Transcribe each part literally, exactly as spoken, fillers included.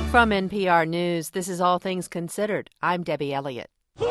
From N P R News, this is All Things Considered. I'm Debbie Elliott.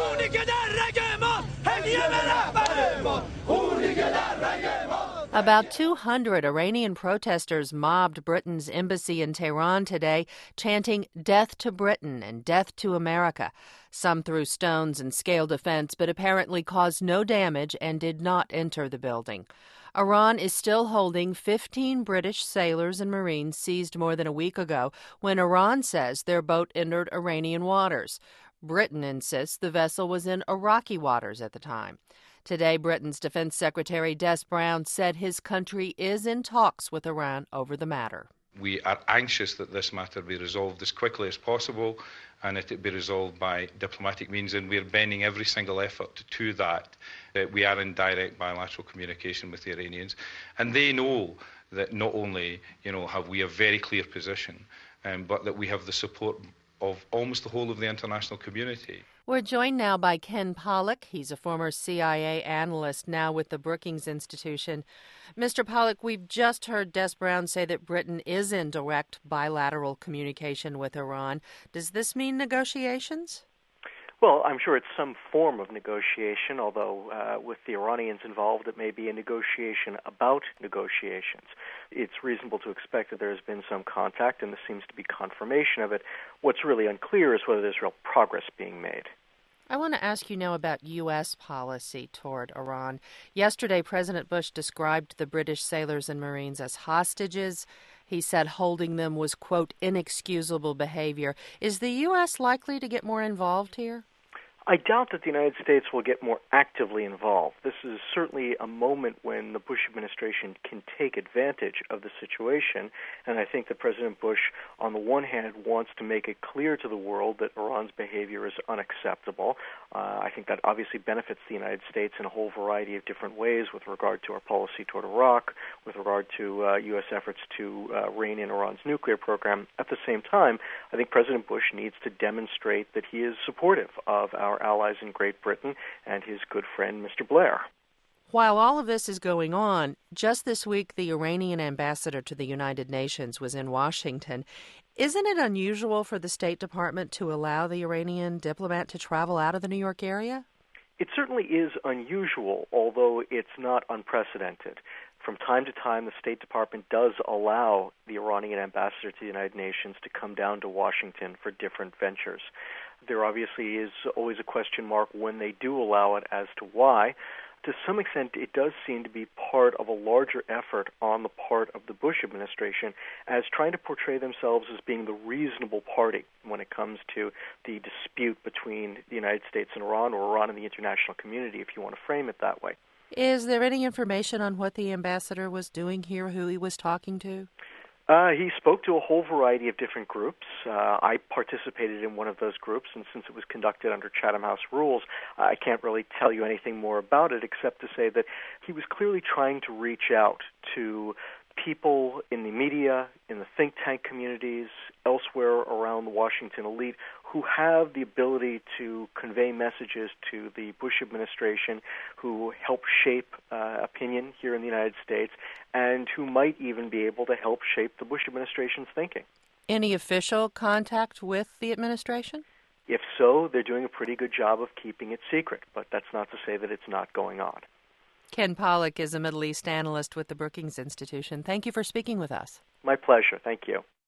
About two hundred Iranian protesters mobbed Britain's embassy in Tehran today, chanting "Death to Britain" and "Death to America." Some threw stones and scaled a fence, but apparently caused no damage and did not enter the building. Iran is still holding fifteen British sailors and Marines seized more than a week ago when Iran says their boat entered Iranian waters. Britain insists the vessel was in Iraqi waters at the time. Today, Britain's Defense Secretary Des Brown said his country is in talks with Iran over the matter. We are anxious that this matter be resolved as quickly as possible and that it be resolved by diplomatic means, and we're bending every single effort to that. Uh, we are in direct bilateral communication with the Iranians, and they know that not only you know, have we a very clear position, um, but that we have the support of almost the whole of the international community. We're joined now by Ken Pollack. He's a former C I A analyst, now with the Brookings Institution. Mister Pollack, we've just heard Des Brown say that Britain is in direct bilateral communication with Iran. Does this mean negotiations? Well, I'm sure it's some form of negotiation, although uh, with the Iranians involved, it may be a negotiation about negotiations. It's reasonable to expect that there has been some contact, and this seems to be confirmation of it. What's really unclear is whether there's real progress being made. I want to ask you now about U S policy toward Iran. Yesterday, President Bush described the British sailors and Marines as hostages. He said holding them was, quote, inexcusable behavior. Is the U S likely to get more involved here? I doubt that the United States will get more actively involved. This is certainly a moment when the Bush administration can take advantage of the situation, and I think that President Bush, on the one hand, wants to make it clear to the world that Iran's behavior is unacceptable. Uh, I think that obviously benefits the United States in a whole variety of different ways with regard to our policy toward Iraq, with regard to uh, U S efforts to uh, rein in Iran's nuclear program. At the same time, I think President Bush needs to demonstrate that he is supportive of our allies in Great Britain and his good friend, Mister Blair. While all of this is going on, just this week the Iranian ambassador to the United Nations was in Washington. Isn't it unusual for the State Department to allow the Iranian diplomat to travel out of the New York area? It certainly is unusual, although it's not unprecedented. From time to time, the State Department does allow the Iranian ambassador to the United Nations to come down to Washington for different ventures. There obviously is always a question mark when they do allow it as to why. To some extent, it does seem to be part of a larger effort on the part of the Bush administration as trying to portray themselves as being the reasonable party when it comes to the dispute between the United States and Iran, or Iran and the international community, if you want to frame it that way. Is there any information on what the ambassador was doing here, who he was talking to? Uh, he spoke to a whole variety of different groups. Uh, I participated in one of those groups, and since it was conducted under Chatham House rules, I can't really tell you anything more about it except to say that he was clearly trying to reach out to people in the media, in the think tank communities, elsewhere around the Washington elite who have the ability to convey messages to the Bush administration, who help shape uh, opinion here in the United States, and who might even be able to help shape the Bush administration's thinking. Any official contact with the administration? If so, they're doing a pretty good job of keeping it secret, but that's not to say that it's not going on. Ken Pollack is a Middle East analyst with the Brookings Institution. Thank you for speaking with us. My pleasure. Thank you.